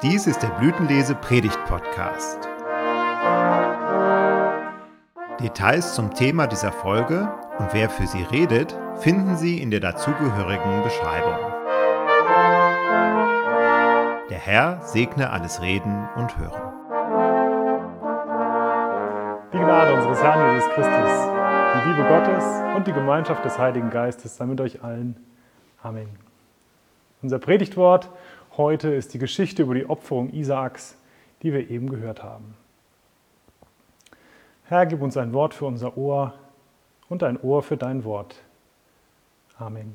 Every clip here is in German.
Dies ist der Blütenlese-Predigt-Podcast. Details zum Thema dieser Folge und wer für sie redet, finden Sie in der dazugehörigen Beschreibung. Der Herr segne alles Reden und Hören. Die Gnade unseres Herrn Jesus Christus, die Liebe Gottes und die Gemeinschaft des Heiligen Geistes sei mit euch allen. Amen. Unser Predigtwort heute ist die Geschichte über die Opferung Isaaks, die wir eben gehört haben. Herr, gib uns ein Wort für unser Ohr und ein Ohr für dein Wort. Amen.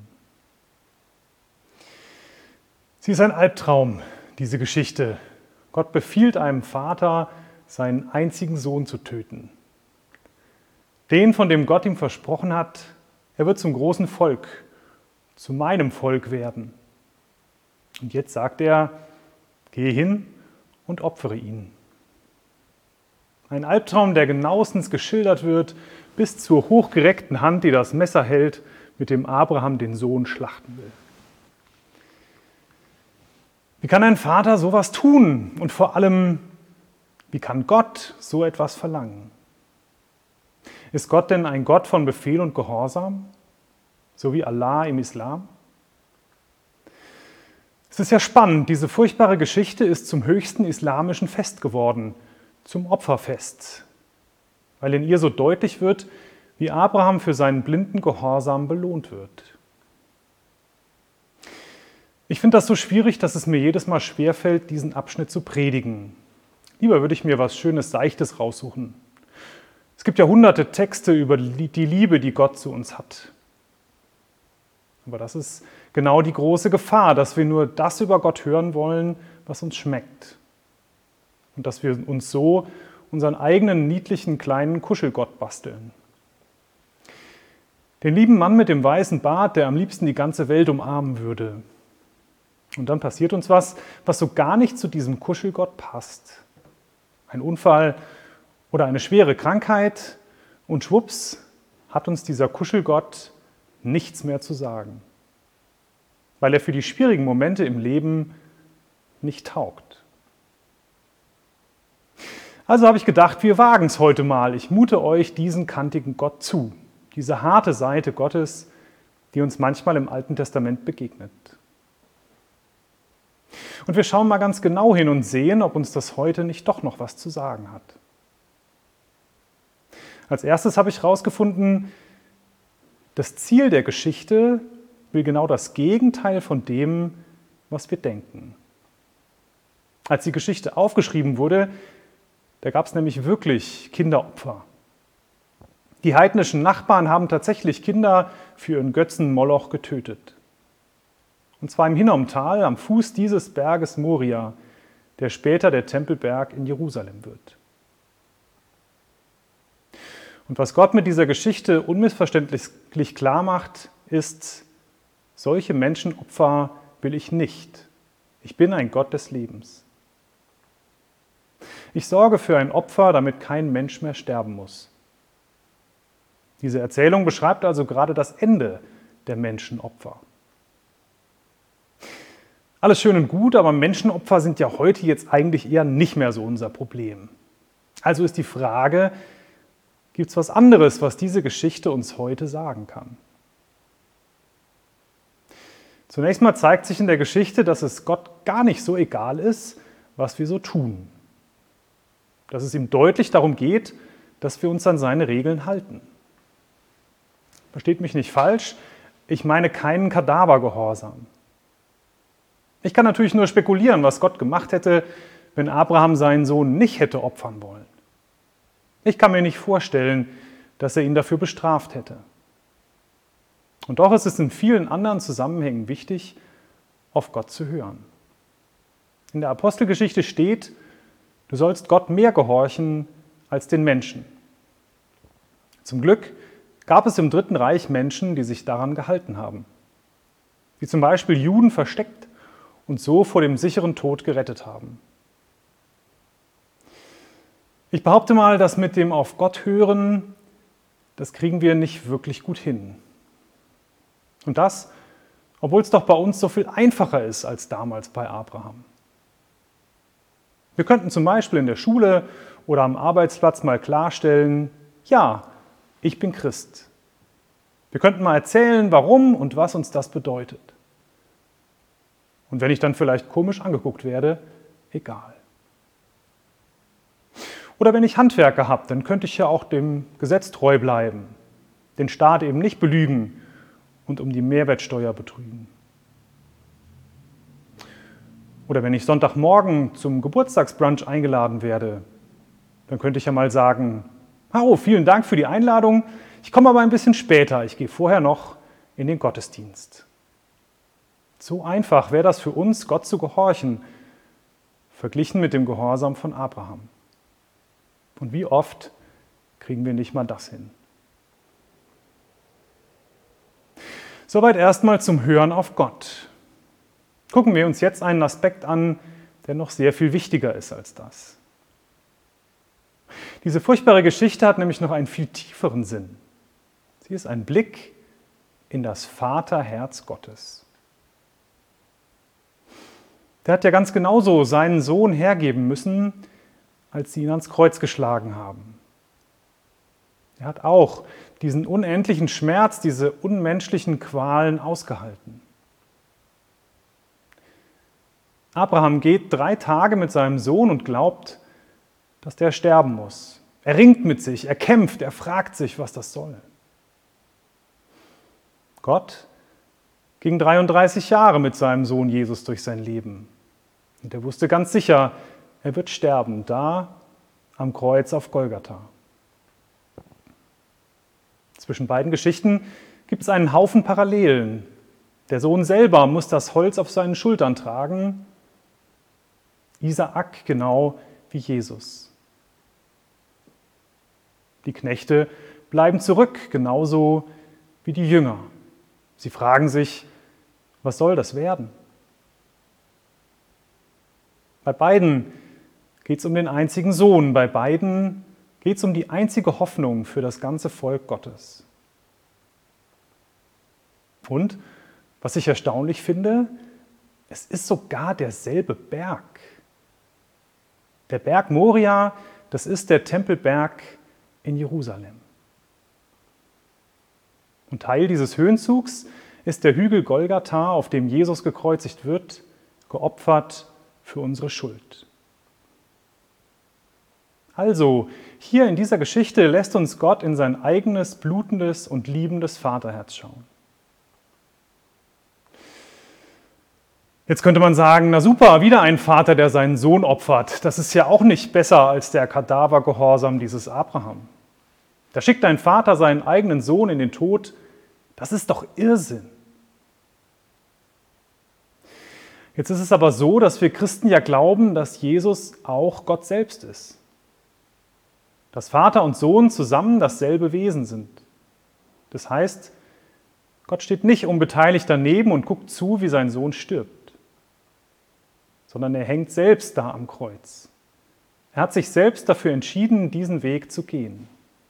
Sie ist ein Albtraum, diese Geschichte. Gott befiehlt einem Vater, seinen einzigen Sohn zu töten. Den, von dem Gott ihm versprochen hat, er wird zum großen Volk, zu meinem Volk werden. Und jetzt sagt er, gehe hin und opfere ihn. Ein Albtraum, der genauestens geschildert wird, bis zur hochgereckten Hand, die das Messer hält, mit dem Abraham den Sohn schlachten will. Wie kann ein Vater sowas tun? Und vor allem, wie kann Gott so etwas verlangen? Ist Gott denn ein Gott von Befehl und Gehorsam, so wie Allah im Islam? Es ist ja spannend, diese furchtbare Geschichte ist zum höchsten islamischen Fest geworden, zum Opferfest, weil in ihr so deutlich wird, wie Abraham für seinen blinden Gehorsam belohnt wird. Ich finde das so schwierig, dass es mir jedes Mal schwerfällt, diesen Abschnitt zu predigen. Lieber würde ich mir was Schönes, Seichtes raussuchen. Es gibt ja hunderte Texte über die Liebe, die Gott zu uns hat. Aber das ist genau die große Gefahr, dass wir nur das über Gott hören wollen, was uns schmeckt. Und dass wir uns so unseren eigenen niedlichen kleinen Kuschelgott basteln. Den lieben Mann mit dem weißen Bart, der am liebsten die ganze Welt umarmen würde. Und dann passiert uns was so gar nicht zu diesem Kuschelgott passt. Ein Unfall oder eine schwere Krankheit und schwupps hat uns dieser Kuschelgott nichts mehr zu sagen, weil er für die schwierigen Momente im Leben nicht taugt. Also habe ich gedacht, wir wagen es heute mal. Ich mute euch diesen kantigen Gott zu, diese harte Seite Gottes, die uns manchmal im Alten Testament begegnet. Und wir schauen mal ganz genau hin und sehen, ob uns das heute nicht doch noch was zu sagen hat. Als erstes habe ich herausgefunden, das Ziel der Geschichte will genau das Gegenteil von dem, was wir denken. Als die Geschichte aufgeschrieben wurde, da gab es nämlich wirklich Kinderopfer. Die heidnischen Nachbarn haben tatsächlich Kinder für ihren Götzen Moloch getötet. Und zwar im Hinnomtal, am Fuß dieses Berges Moria, der später der Tempelberg in Jerusalem wird. Und was Gott mit dieser Geschichte unmissverständlich klar macht, ist, solche Menschenopfer will ich nicht. Ich bin ein Gott des Lebens. Ich sorge für ein Opfer, damit kein Mensch mehr sterben muss. Diese Erzählung beschreibt also gerade das Ende der Menschenopfer. Alles schön und gut, aber Menschenopfer sind ja heute jetzt eigentlich eher nicht mehr so unser Problem. Also ist die Frage, gibt es was anderes, was diese Geschichte uns heute sagen kann? Zunächst mal zeigt sich in der Geschichte, dass es Gott gar nicht so egal ist, was wir so tun. Dass es ihm deutlich darum geht, dass wir uns an seine Regeln halten. Versteht mich nicht falsch, ich meine keinen Kadavergehorsam. Ich kann natürlich nur spekulieren, was Gott gemacht hätte, wenn Abraham seinen Sohn nicht hätte opfern wollen. Ich kann mir nicht vorstellen, dass er ihn dafür bestraft hätte. Und doch ist es in vielen anderen Zusammenhängen wichtig, auf Gott zu hören. In der Apostelgeschichte steht, du sollst Gott mehr gehorchen als den Menschen. Zum Glück gab es im Dritten Reich Menschen, die sich daran gehalten haben. Wie zum Beispiel Juden versteckt und so vor dem sicheren Tod gerettet haben. Ich behaupte mal, dass mit dem auf Gott hören, das kriegen wir nicht wirklich gut hin. Und das, obwohl es doch bei uns so viel einfacher ist als damals bei Abraham. Wir könnten zum Beispiel in der Schule oder am Arbeitsplatz mal klarstellen, ja, ich bin Christ. Wir könnten mal erzählen, warum und was uns das bedeutet. Und wenn ich dann vielleicht komisch angeguckt werde, egal. Oder wenn ich Handwerker habe, dann könnte ich ja auch dem Gesetz treu bleiben, den Staat eben nicht belügen und um die Mehrwertsteuer betrügen. Oder wenn ich Sonntagmorgen zum Geburtstagsbrunch eingeladen werde, dann könnte ich ja mal sagen, oh, vielen Dank für die Einladung, ich komme aber ein bisschen später, ich gehe vorher noch in den Gottesdienst. So einfach wäre das für uns, Gott zu gehorchen, verglichen mit dem Gehorsam von Abraham. Und wie oft kriegen wir nicht mal das hin? Soweit erstmal zum Hören auf Gott. Gucken wir uns jetzt einen Aspekt an, der noch sehr viel wichtiger ist als das. Diese furchtbare Geschichte hat nämlich noch einen viel tieferen Sinn. Sie ist ein Blick in das Vaterherz Gottes. Der hat ja ganz genauso seinen Sohn hergeben müssen, als sie ihn ans Kreuz geschlagen haben. Er hat auch diesen unendlichen Schmerz, diese unmenschlichen Qualen ausgehalten. Abraham geht 3 Tage mit seinem Sohn und glaubt, dass der sterben muss. Er ringt mit sich, er kämpft, er fragt sich, was das soll. Gott ging 33 Jahre mit seinem Sohn Jesus durch sein Leben. Und er wusste ganz sicher, er wird sterben, da am Kreuz auf Golgatha. Zwischen beiden Geschichten gibt es einen Haufen Parallelen. Der Sohn selber muss das Holz auf seinen Schultern tragen, Isaak genau wie Jesus. Die Knechte bleiben zurück, genauso wie die Jünger. Sie fragen sich, was soll das werden? Bei beiden geht es um den einzigen Sohn, bei beiden geht es um die einzige Hoffnung für das ganze Volk Gottes. Und, was ich erstaunlich finde, es ist sogar derselbe Berg. Der Berg Moria, das ist der Tempelberg in Jerusalem. Und Teil dieses Höhenzugs ist der Hügel Golgatha, auf dem Jesus gekreuzigt wird, geopfert für unsere Schuld. Also, hier in dieser Geschichte lässt uns Gott in sein eigenes, blutendes und liebendes Vaterherz schauen. Jetzt könnte man sagen, na super, wieder ein Vater, der seinen Sohn opfert. Das ist ja auch nicht besser als der Kadavergehorsam dieses Abraham. Da schickt ein Vater seinen eigenen Sohn in den Tod. Das ist doch Irrsinn. Jetzt ist es aber so, dass wir Christen ja glauben, dass Jesus auch Gott selbst ist. Dass Vater und Sohn zusammen dasselbe Wesen sind. Das heißt, Gott steht nicht unbeteiligt daneben und guckt zu, wie sein Sohn stirbt, sondern er hängt selbst da am Kreuz. Er hat sich selbst dafür entschieden, diesen Weg zu gehen.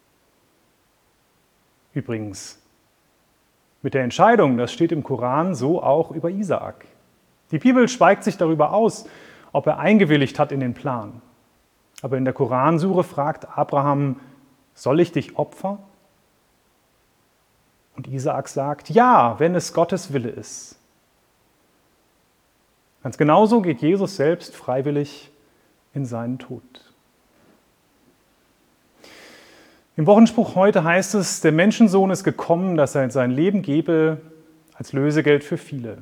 Übrigens, mit der Entscheidung, das steht im Koran so auch über Isaak. Die Bibel schweigt sich darüber aus, ob er eingewilligt hat in den Plan. Aber in der Koransure fragt Abraham, soll ich dich opfern? Und Isaak sagt, ja, wenn es Gottes Wille ist. Ganz genauso geht Jesus selbst freiwillig in seinen Tod. Im Wochenspruch heute heißt es, der Menschensohn ist gekommen, dass er sein Leben gebe als Lösegeld für viele.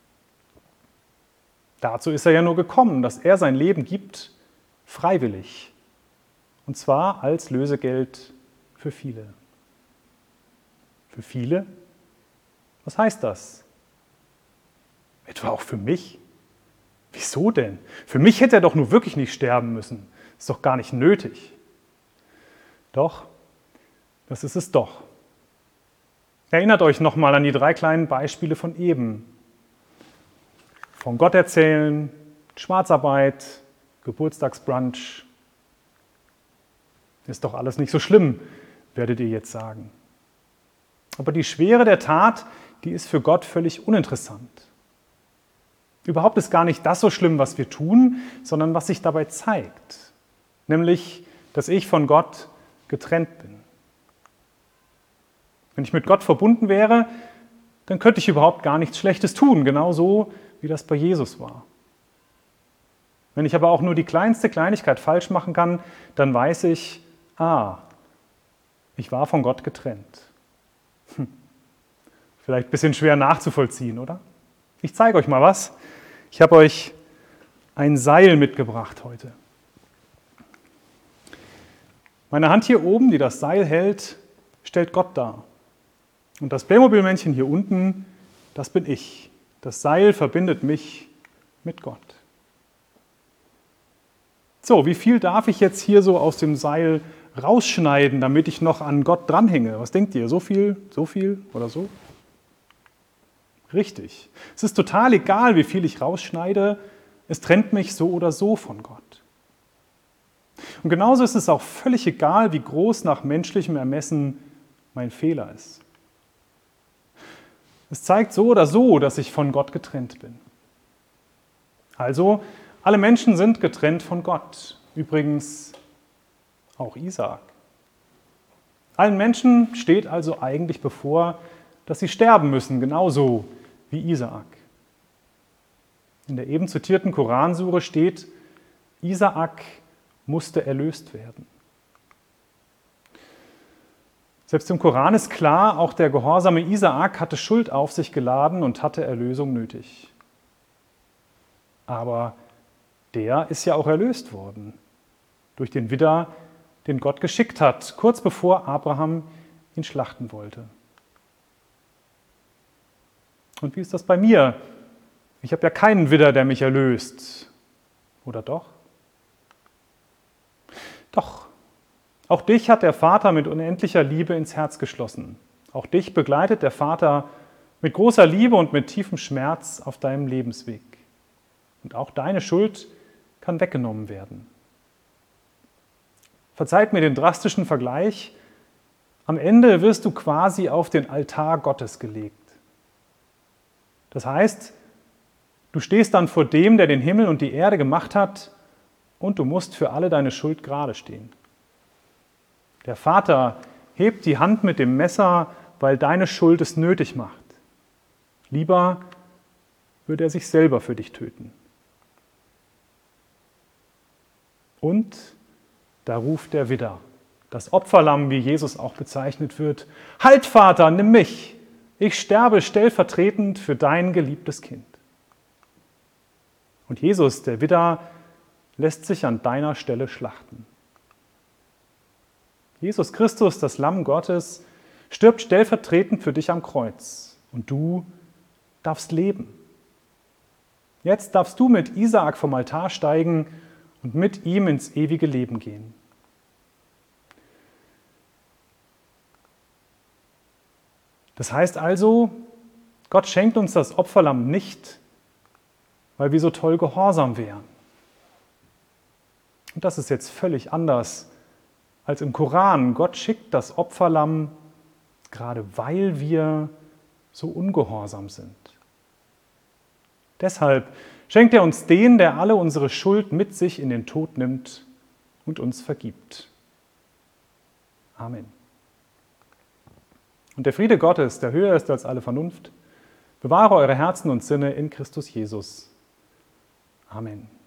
Dazu ist er ja nur gekommen, dass er sein Leben gibt, freiwillig. Und zwar als Lösegeld für viele. Für viele? Was heißt das? Etwa auch für mich? Wieso denn? Für mich hätte er doch nur wirklich nicht sterben müssen. Ist doch gar nicht nötig. Doch, das ist es doch. Erinnert euch nochmal an die 3 kleinen Beispiele von eben. Von Gott erzählen, Schwarzarbeit, Geburtstagsbrunch. Ist doch alles nicht so schlimm, werdet ihr jetzt sagen. Aber die Schwere der Tat, die ist für Gott völlig uninteressant. Überhaupt ist gar nicht das so schlimm, was wir tun, sondern was sich dabei zeigt. Nämlich, dass ich von Gott getrennt bin. Wenn ich mit Gott verbunden wäre, dann könnte ich überhaupt gar nichts Schlechtes tun, genauso wie das bei Jesus war. Wenn ich aber auch nur die kleinste Kleinigkeit falsch machen kann, dann weiß ich, ich war von Gott getrennt. Vielleicht ein bisschen schwer nachzuvollziehen, oder? Ich zeige euch mal was. Ich habe euch ein Seil mitgebracht heute. Meine Hand hier oben, die das Seil hält, stellt Gott dar. Und das Playmobil-Männchen hier unten, das bin ich. Das Seil verbindet mich mit Gott. So, wie viel darf ich jetzt hier so aus dem Seil rausschneiden, damit ich noch an Gott dranhänge? Was denkt ihr? So viel oder so? Richtig. Es ist total egal, wie viel ich rausschneide. Es trennt mich so oder so von Gott. Und genauso ist es auch völlig egal, wie groß nach menschlichem Ermessen mein Fehler ist. Es zeigt so oder so, dass ich von Gott getrennt bin. Also, alle Menschen sind getrennt von Gott. Übrigens auch Isaak. Allen Menschen steht also eigentlich bevor, dass sie sterben müssen, genauso wie Isaak. In der eben zitierten Koransure steht, Isaak musste erlöst werden. Selbst im Koran ist klar, auch der gehorsame Isaak hatte Schuld auf sich geladen und hatte Erlösung nötig. Aber der ist ja auch erlöst worden durch den Widder, den Gott geschickt hat, kurz bevor Abraham ihn schlachten wollte. Und wie ist das bei mir? Ich habe ja keinen Widder, der mich erlöst. Oder doch? Doch. Auch dich hat der Vater mit unendlicher Liebe ins Herz geschlossen. Auch dich begleitet der Vater mit großer Liebe und mit tiefem Schmerz auf deinem Lebensweg. Und auch deine Schuld kann weggenommen werden. Verzeiht mir den drastischen Vergleich. Am Ende wirst du quasi auf den Altar Gottes gelegt. Das heißt, du stehst dann vor dem, der den Himmel und die Erde gemacht hat, und du musst für alle deine Schuld gerade stehen. Der Vater hebt die Hand mit dem Messer, weil deine Schuld es nötig macht. Lieber würde er sich selber für dich töten. Und da ruft der Widder, das Opferlamm, wie Jesus auch bezeichnet wird: Halt, Vater, nimm mich! Ich sterbe stellvertretend für dein geliebtes Kind. Und Jesus, der Widder, lässt sich an deiner Stelle schlachten. Jesus Christus, das Lamm Gottes, stirbt stellvertretend für dich am Kreuz. Und du darfst leben. Jetzt darfst du mit Isaak vom Altar steigen und mit ihm ins ewige Leben gehen. Das heißt also, Gott schenkt uns das Opferlamm nicht, weil wir so toll gehorsam wären. Und das ist jetzt völlig anders als im Koran. Gott schickt das Opferlamm, gerade weil wir so ungehorsam sind. Deshalb schenkt er uns den, der alle unsere Schuld mit sich in den Tod nimmt und uns vergibt. Amen. Und der Friede Gottes, der höher ist als alle Vernunft, bewahre eure Herzen und Sinne in Christus Jesus. Amen.